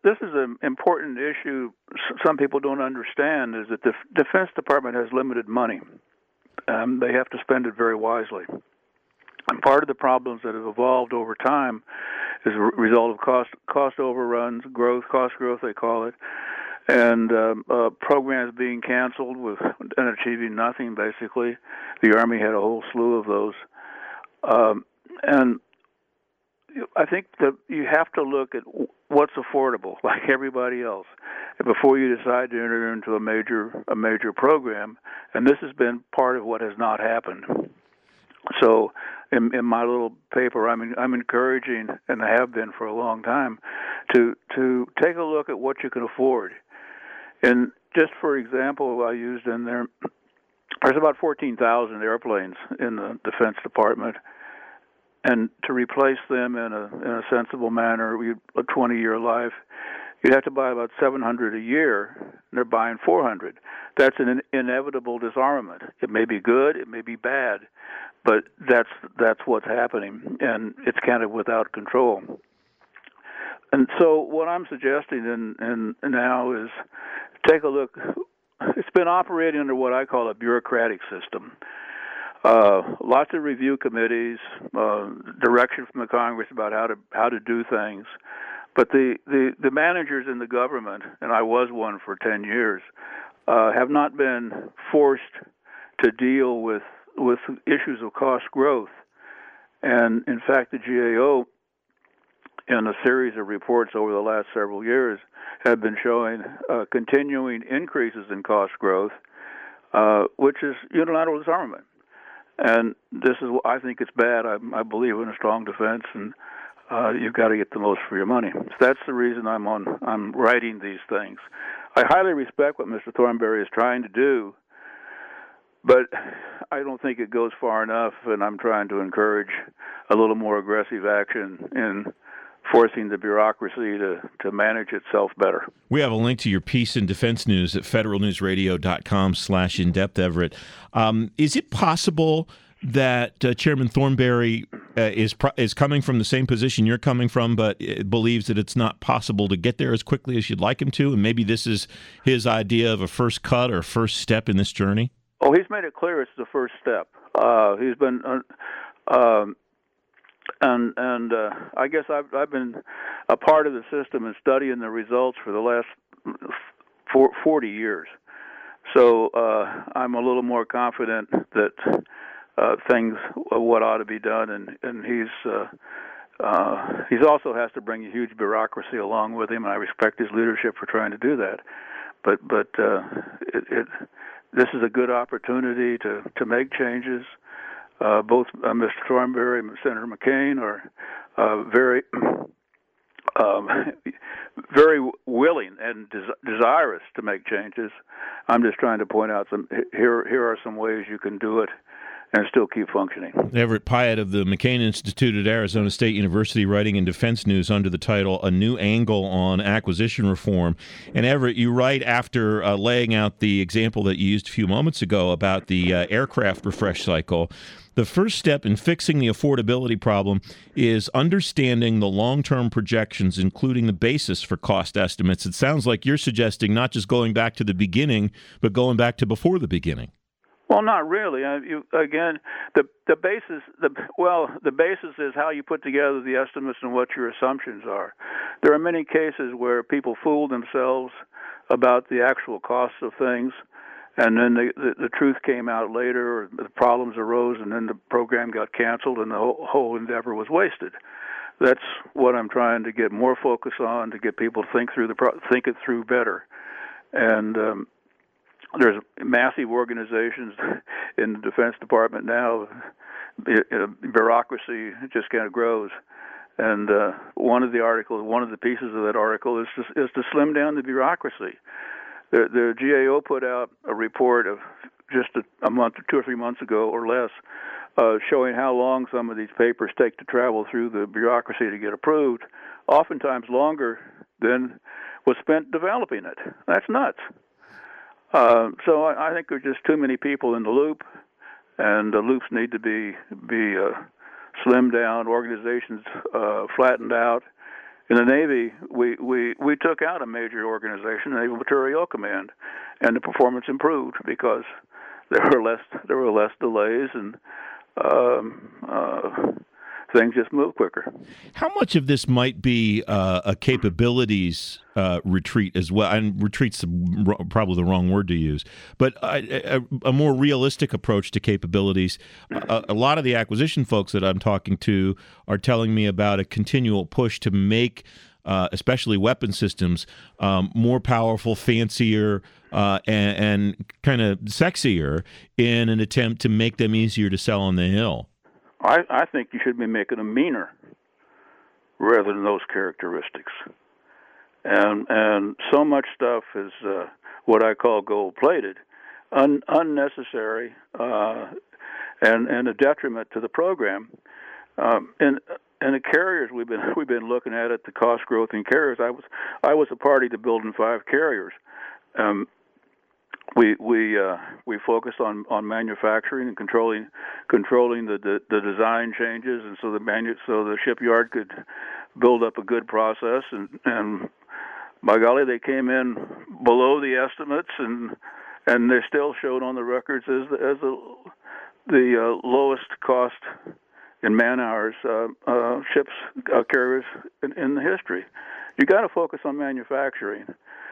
this is an important issue. Some people don't understand is that the Defense Department has limited money. They have to spend it very wisely. And part of the problems that have evolved over time is a result of cost overruns, cost growth they call it, and programs being canceled and achieving nothing. Basically, the Army had a whole slew of those, and I think that you have to look at what's affordable, like everybody else, before you decide to enter into a major program. And this has been part of what has not happened. So, in my little paper, I'm encouraging, and I have been for a long time, to take a look at what you can afford. And just for example, I used in there's about 14,000 airplanes in the Defense Department. And to replace them in a sensible manner, a 20-year life, you'd have to buy about 700 a year, and they're buying 400. That's an inevitable disarmament. It may be good, it may be bad, but that's what's happening, and it's kind of without control. And so what I'm suggesting and now is take a look. It's been operating under what I call a bureaucratic system. Lots of review committees, direction from the Congress about how to do things, but the managers in the government, and I was one for 10 years, have not been forced to deal with issues of cost growth. And in fact, the GAO, in a series of reports over the last several years, have been showing continuing increases in cost growth, which is unilateral disarmament. And this is, I think it's bad. I believe in a strong defense, and you've got to get the most for your money. So that's the reason I'm writing these things. I highly respect what Mr. Thornberry is trying to do, but I don't think it goes far enough, and I'm trying to encourage a little more aggressive action in forcing the bureaucracy to manage itself better. We have a link to your piece in Defense News at federalnewsradio.com/in-depth, Everett. Is it possible that Chairman Thornberry is coming from the same position you're coming from, but believes that it's not possible to get there as quickly as you'd like him to, and maybe this is his idea of a first cut or first step in this journey? Oh, he's made it clear it's the first step. He's been... And I guess I've been a part of the system and studying the results for the last 40 years. So I'm a little more confident that things what ought to be done, and he's also has to bring a huge bureaucracy along with him, and I respect his leadership for trying to do that. But this is a good opportunity to make changes. Both Mr. Thornberry and Senator McCain are very willing and desirous to make changes. I'm just trying to point out here are some ways you can do it and still keep functioning. Everett Piatt of the McCain Institute at Arizona State University, writing in Defense News under the title, A New Angle on Acquisition Reform. And Everett, you write after laying out the example that you used a few moments ago about the aircraft refresh cycle. The first step in fixing the affordability problem is understanding the long-term projections, including the basis for cost estimates. It sounds like you're suggesting not just going back to the beginning, but going back to before the beginning. Well, not really. The basis is how you put together the estimates and what your assumptions are. There are many cases where people fool themselves about the actual costs of things, and then the truth came out later, or the problems arose, and then the program got canceled, and the whole endeavor was wasted. That's what I'm trying to get more focus on, to get people to think it through better. And there's massive organizations in the Defense Department now. Bureaucracy just kind of grows. And one of the pieces of that article is to slim down the bureaucracy. The GAO put out a report of just a month, 2 or 3 months ago or less, showing how long some of these papers take to travel through the bureaucracy to get approved, oftentimes longer than was spent developing it. That's nuts. So I think there's just too many people in the loop, and the loops need to be slimmed down, organizations flattened out, In the Navy, we took out a major organization, the Naval Materiel Command, and the performance improved because there were less delays and things just move quicker. How much of this might be a capabilities retreat as well? And retreat's probably the wrong word to use, but a more realistic approach to capabilities. A lot of the acquisition folks that I'm talking to are telling me about a continual push to make especially weapon systems more powerful, fancier, and kind of sexier in an attempt to make them easier to sell on the Hill. I think you should be making them meaner rather than those characteristics. And so much stuff is what I call gold-plated, unnecessary, and a detriment to the program. And the carriers we've been looking at the cost growth in carriers. I was a party to building 5 carriers. We focused on manufacturing and controlling the design changes, and so the shipyard could build up a good process. And by golly, they came in below the estimates, and they still showed on the records as the lowest cost in man hours ships carriers in the history. You got to focus on manufacturing.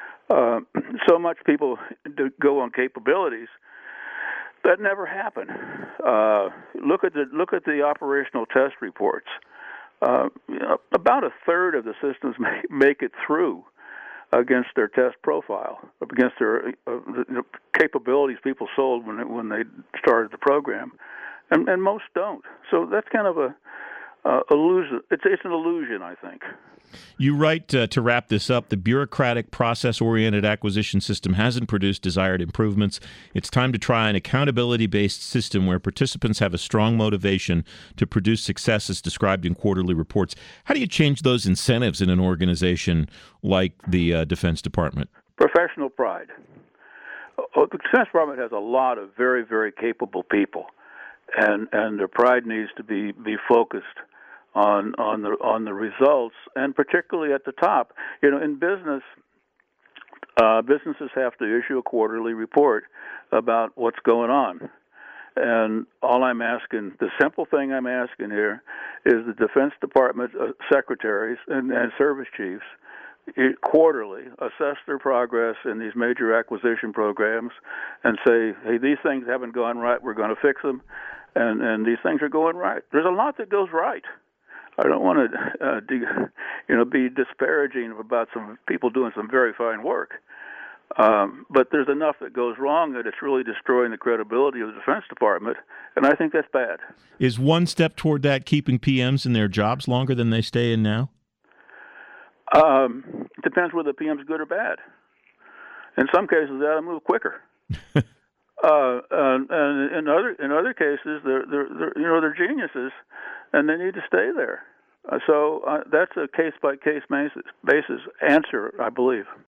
So much people go on capabilities. That never happened. Look at the operational test reports. About a third of the systems make it through against their test profile, against their the capabilities people sold when they started the program, and most don't. So that's kind of a illusion. It's an illusion, I think. You write, to wrap this up, the bureaucratic, process-oriented acquisition system hasn't produced desired improvements. It's time to try an accountability-based system where participants have a strong motivation to produce success as described in quarterly reports. How do you change those incentives in an organization like the Defense Department? Professional pride. The Defense Department has a lot of very, very capable people, and their pride needs to be focused on the results, and particularly at the top. In business, businesses have to issue a quarterly report about what's going on. And all I'm asking, the simple thing I'm asking here, is the Defense Department secretaries and service chiefs quarterly assess their progress in these major acquisition programs and say, hey, these things haven't gone right, we're going to fix them, and these things are going right. There's a lot that goes right. I don't want to, be disparaging about some people doing some very fine work, but there's enough that goes wrong that it's really destroying the credibility of the Defense Department, and I think that's bad. Is one step toward that keeping PMs in their jobs longer than they stay in now? It depends whether the PM's good or bad. In some cases, they ought to move quicker. And in other cases, they're geniuses, and they need to stay there. So that's a case by case basis answer, I believe.